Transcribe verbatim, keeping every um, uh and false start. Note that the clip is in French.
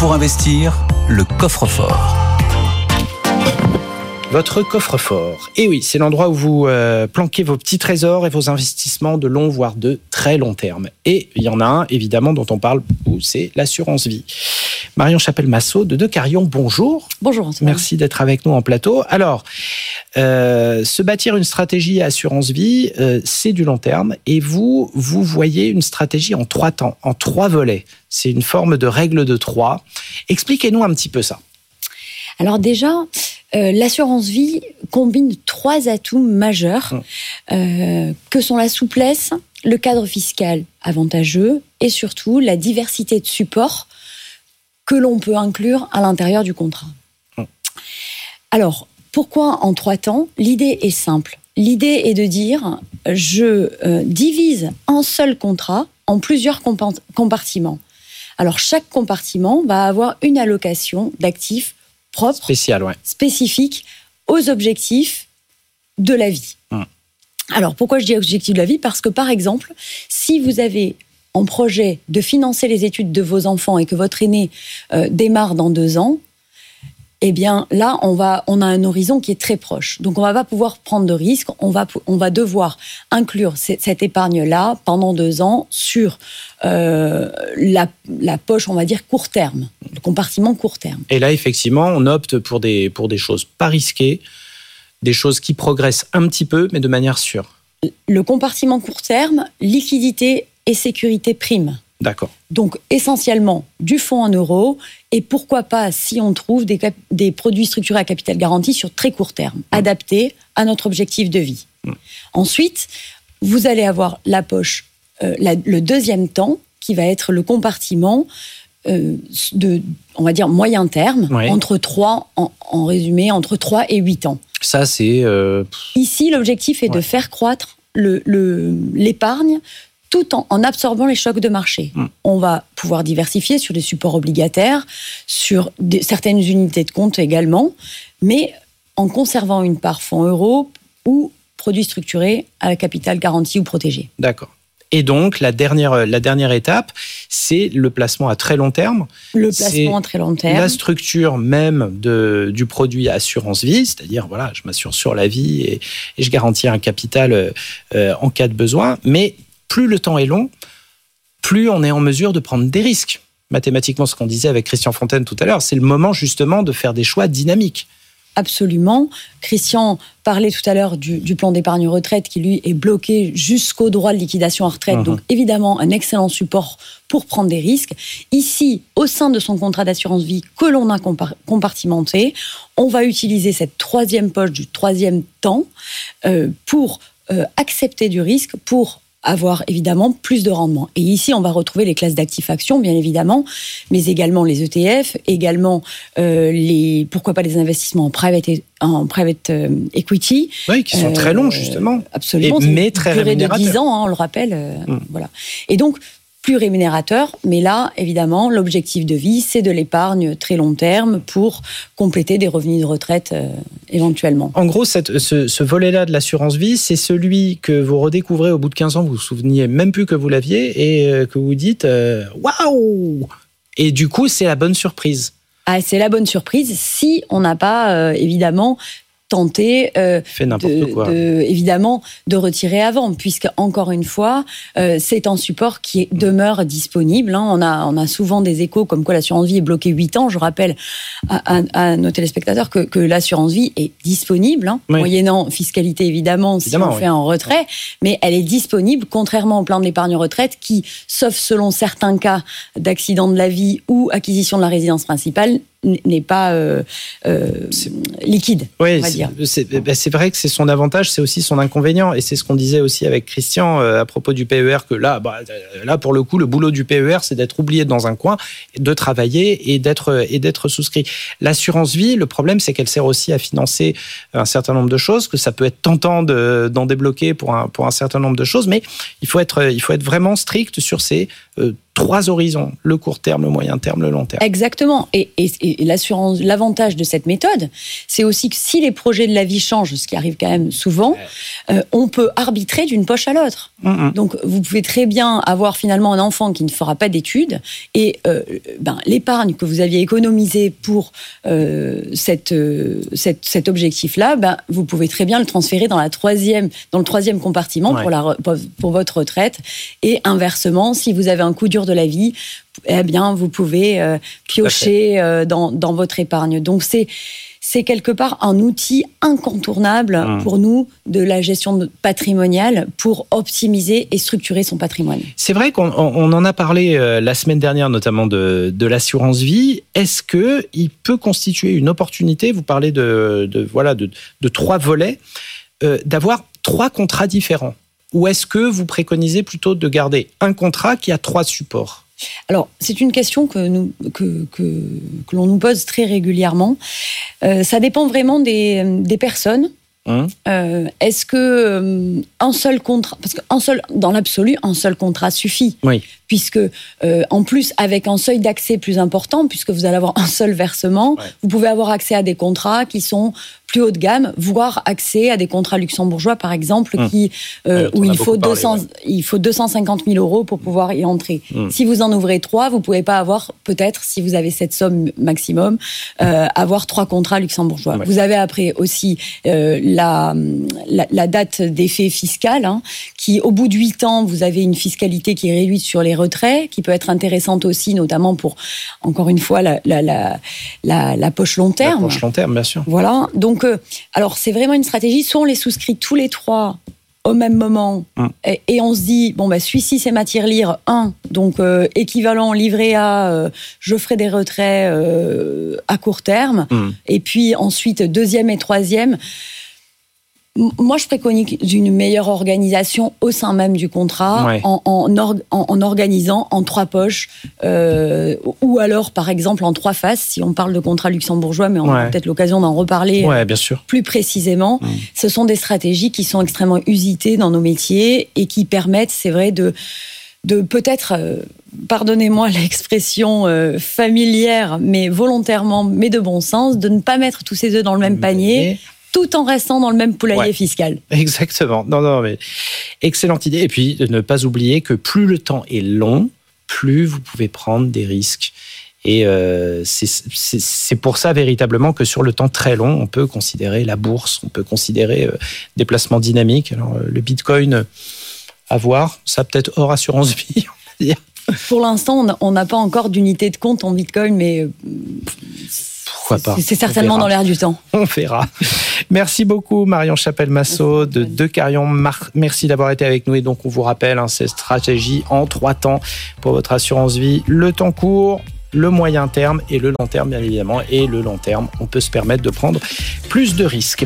Pour investir, le coffre-fort. Votre coffre-fort. Et oui, c'est l'endroit où vous euh, planquez vos petits trésors et vos investissements de long, voire de très long terme. Et il y en a un, évidemment, dont on parle beaucoup, c'est l'assurance vie. Marion Chapelle-Massot de Decarion, bonjour. Bonjour Antoine. Merci d'être avec nous en plateau. Alors, euh, se bâtir une stratégie assurance vie, euh, c'est du long terme. Et vous, vous voyez une stratégie en trois temps, en trois volets. C'est une forme de règle de trois. Expliquez-nous un petit peu ça. Alors déjà, euh, l'assurance vie combine trois atouts majeurs euh, que sont la souplesse, le cadre fiscal avantageux et surtout la diversité de supports que l'on peut inclure à l'intérieur du contrat. Alors, pourquoi en trois temps ? L'idée est simple. L'idée est de dire, je euh, divise un seul contrat en plusieurs compa- compartiments. Alors, chaque compartiment va avoir une allocation d'actifs propre, Spécial, ouais. spécifique aux objectifs de la vie. Mmh. Alors, pourquoi je dis objectifs de la vie ? Parce que, par exemple, si vous avez en projet de financer les études de vos enfants et que votre aîné euh, démarre dans deux ans, eh bien, là, on, va, on a un horizon qui est très proche. Donc, on ne va pas pouvoir prendre de risques. On va, on va devoir inclure c- cette épargne-là pendant deux ans sur euh, la, la poche, on va dire, court terme, le compartiment court terme. Et là, effectivement, on opte pour des, pour des choses pas risquées, des choses qui progressent un petit peu, mais de manière sûre. Le compartiment court terme, liquidité et sécurité prime. D'accord. Donc, essentiellement, du fonds en euros et pourquoi pas, si on trouve des, cap- des produits structurés à capital garanti sur très court terme, mmh. adaptés à notre objectif de vie. Mmh. Ensuite, vous allez avoir la poche, euh, la, le deuxième temps, qui va être le compartiment euh, de, on va dire, moyen terme, ouais. entre trois, en, en résumé, entre trois et huit ans. Ça, c'est... Euh... Ici, l'objectif est ouais. de faire croître le, le, l'épargne tout en, en absorbant les chocs de marché. Mmh. On va pouvoir diversifier sur des supports obligataires, sur des, certaines unités de compte également, mais en conservant une part fonds euros ou produits structurés à capital garanti ou protégé. D'accord. Et donc, la dernière, la dernière étape, c'est le placement à très long terme. Le placement à très long terme. La structure même de, du produit assurance vie, c'est-à-dire, voilà, je m'assure sur la vie et, et je garantis un capital euh, en cas de besoin, mais plus le temps est long, plus on est en mesure de prendre des risques. Mathématiquement, ce qu'on disait avec Christian Fontaine tout à l'heure, c'est le moment justement de faire des choix dynamiques. Absolument. Christian parlait tout à l'heure du, du plan d'épargne retraite qui, lui, est bloqué jusqu'au droit de liquidation en retraite. Mmh. Donc, évidemment, un excellent support pour prendre des risques. Ici, au sein de son contrat d'assurance vie que l'on a compartimenté, on va utiliser cette troisième poche du troisième temps euh, pour euh, accepter du risque, pour avoir évidemment plus de rendement. Et ici, on va retrouver les classes d'actifs actions, bien évidemment, mais également les E T F, également euh, les, pourquoi pas les investissements en private, en private euh, equity. Oui, qui sont euh, très longs, justement. Absolument. Et, mais très rémunérateurs. De dix ans, hein, on le rappelle. Euh, mmh. Voilà. Et donc, plus rémunérateur, mais là, évidemment, l'objectif de vie, c'est de l'épargne très long terme pour compléter des revenus de retraite euh, éventuellement. En gros, cette, ce, ce volet-là de l'assurance vie, c'est celui que vous redécouvrez au bout de quinze ans, vous vous souveniez même plus que vous l'aviez et euh, que vous dites euh, « Waouh !» Et du coup, c'est la bonne surprise. Ah, c'est la bonne surprise si on n'a pas, euh, évidemment, tenter euh, Fait n'importe de, quoi. de, évidemment de retirer avant, puisque encore une fois euh, c'est un support qui est, demeure disponible, hein. on, a, on a souvent des échos comme quoi l'assurance vie est bloquée huit ans. Je rappelle à, à, à nos téléspectateurs que, que l'assurance vie est disponible, hein, oui. moyennant fiscalité évidemment, évidemment si on oui. fait un retrait, oui. mais elle est disponible contrairement au plan de l'épargne retraite qui, sauf selon certains cas d'accident de la vie ou acquisition de la résidence principale, n'est pas euh, euh, liquide, oui, on va dire. C'est, ben c'est vrai que c'est son avantage, c'est aussi son inconvénient. Et c'est ce qu'on disait aussi avec Christian euh, à propos du P E R, que là, bah, là, pour le coup, le boulot du P E R, c'est d'être oublié dans un coin, de travailler et d'être, et d'être souscrit. L'assurance vie, le problème, c'est qu'elle sert aussi à financer un certain nombre de choses, que ça peut être tentant de, d'en débloquer pour un, pour un certain nombre de choses, mais il faut être, il faut être vraiment strict sur ces... Euh, trois horizons, le court terme, le moyen terme, le long terme. Exactement. Et, et, et l'assurance, l'avantage de cette méthode, c'est aussi que si les projets de la vie changent, ce qui arrive quand même souvent, euh, on peut arbitrer d'une poche à l'autre. Mm-hmm. Donc, vous pouvez très bien avoir finalement un enfant qui ne fera pas d'études et euh, ben, l'épargne que vous aviez économisée pour euh, cette, euh, cette, cet objectif-là, ben, vous pouvez très bien le transférer dans, la troisième, dans le troisième compartiment ouais. pour, la, pour, pour votre retraite. Et inversement, si vous avez un coup dur de la vie, eh bien, vous pouvez euh, piocher euh, dans, dans votre épargne. Donc, c'est, c'est quelque part un outil incontournable mmh. pour nous de la gestion patrimoniale pour optimiser et structurer son patrimoine. C'est vrai qu'on on en a parlé euh, la semaine dernière, notamment de, de l'assurance vie. Est-ce qu'il peut constituer une opportunité, vous parlez de, de, voilà, de, de trois volets, euh, d'avoir trois contrats différents? Ou est-ce que vous préconisez plutôt de garder un contrat qui a trois supports? Alors, c'est une question que, nous, que, que, que l'on nous pose très régulièrement. Euh, ça dépend vraiment des, des personnes. Hum. Euh, est-ce que euh, un seul contrat, parce qu'un seul, dans l'absolu, un seul contrat suffit. Oui. Puisque, euh, en plus, avec un seuil d'accès plus important, puisque vous allez avoir un seul versement, ouais. vous pouvez avoir accès à des contrats qui sont plus haut de gamme, voire accès à des contrats luxembourgeois, par exemple, mmh. qui, euh, où il faut, deux cents, parlé, ouais. il faut deux cent cinquante mille euros pour pouvoir y entrer. Mmh. Si vous en ouvrez trois, vous ne pouvez pas avoir, peut-être, si vous avez cette somme maximum, euh, avoir trois contrats luxembourgeois. Ouais. Vous avez après aussi euh, la, la, la date d'effet fiscal, hein, qui, au bout de huit ans, vous avez une fiscalité qui est réduite sur les retraits, qui peut être intéressante aussi, notamment pour, encore une fois, la, la, la, la, la poche long terme. La poche long terme, bien sûr. Voilà. Donc, euh, alors, c'est vraiment une stratégie. Soit on les souscrit tous les trois au même moment, hum. et, et on se dit, bon, bah, celui-ci, c'est matière lire un, donc euh, équivalent livret A, euh, je ferai des retraits euh, à court terme. Hum. Et puis, ensuite, deuxième et troisième. Moi, je préconise une meilleure organisation au sein même du contrat, ouais. en, en, or, en, en organisant en trois poches, euh, ou alors, par exemple, en trois faces, si on parle de contrat luxembourgeois, mais on ouais. a peut-être l'occasion d'en reparler ouais, bien sûr. plus précisément. Mmh. Ce sont des stratégies qui sont extrêmement usitées dans nos métiers et qui permettent, c'est vrai, de, de peut-être... Euh, pardonnez-moi l'expression euh, familière, mais volontairement, mais de bon sens, de ne pas mettre tous ses œufs dans le même panier, tout en restant dans le même poulailler ouais, fiscal. Exactement. Non, non, mais excellente idée. Et puis, de ne pas oublier que plus le temps est long, plus vous pouvez prendre des risques. Et euh, c'est, c'est, c'est pour ça, véritablement, que sur le temps très long, on peut considérer la bourse, on peut considérer euh, des placements dynamiques. Alors, euh, le Bitcoin, à voir, ça peut-être hors assurance vie, on va dire. Pour l'instant, on n'a pas encore d'unité de compte en Bitcoin, mais... Pourquoi pas. C'est certainement dans l'air du temps. On verra. Merci beaucoup, Marion Chapelle-Massot de Decarion. Merci d'avoir été avec nous. Et donc, on vous rappelle hein, ces stratégies en trois temps pour votre assurance vie. Le temps court, le moyen terme et le long terme, bien évidemment. Et le long terme, on peut se permettre de prendre plus de risques.